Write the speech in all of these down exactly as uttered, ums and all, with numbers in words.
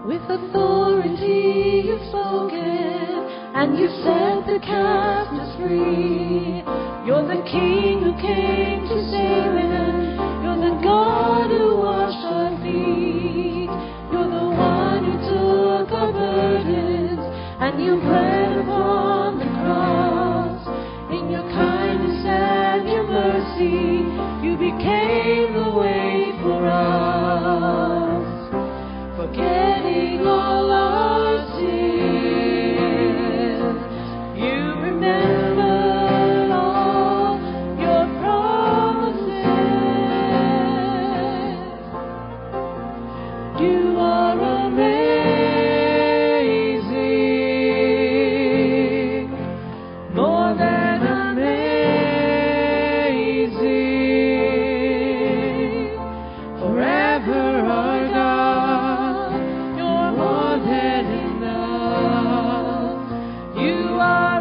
With authority you've spoken, and you've set the captives free. You're the King who came to save men. You're the God who washed our feet. You're the one who took our burdens, and you bled upon the cross. In your kindness and your mercy, you became the way for us. Forgetting all our sins, you remembered all your promises. You are amazing, more than amazing. Forever our God, you're more than enough. You are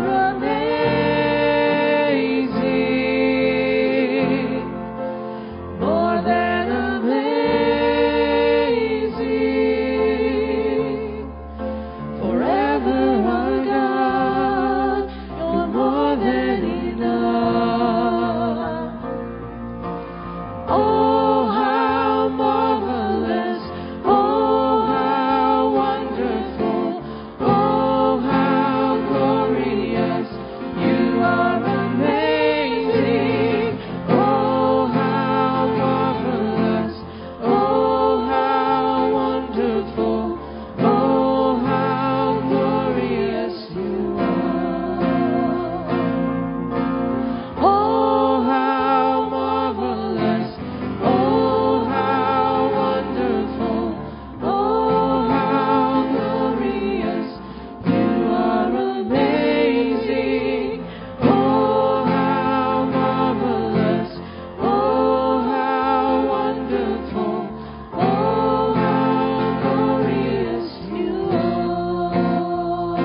amazing, more than amazing. Forever our God, you're more than enough. Oh, how marvelous, oh, how wonderful, oh, how glorious. You are amazing. Oh, how marvelous, oh, how wonderful, oh, how glorious you are. Oh, how marvelous, oh, how wonderful, oh, how glorious. You are amazing. Oh, how marvelous, oh, how wonderful, oh, how glorious you are.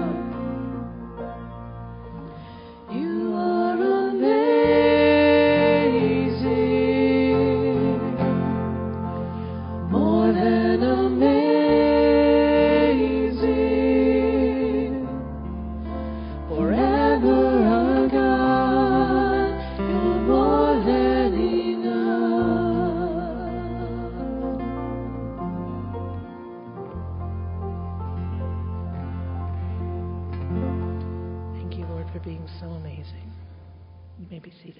You are amazing, more than amazing. Forever our God, you're more than enough. Thank you, Lord, for being so amazing. You may be seated.